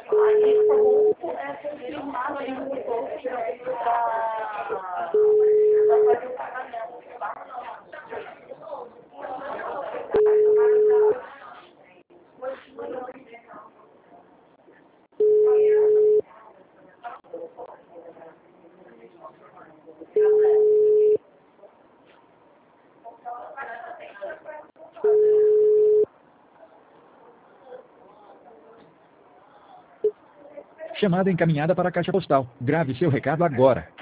Aí como confirmado aí no post da fazer o pagamento, tá? Chamada encaminhada para a caixa postal. Grave seu recado agora.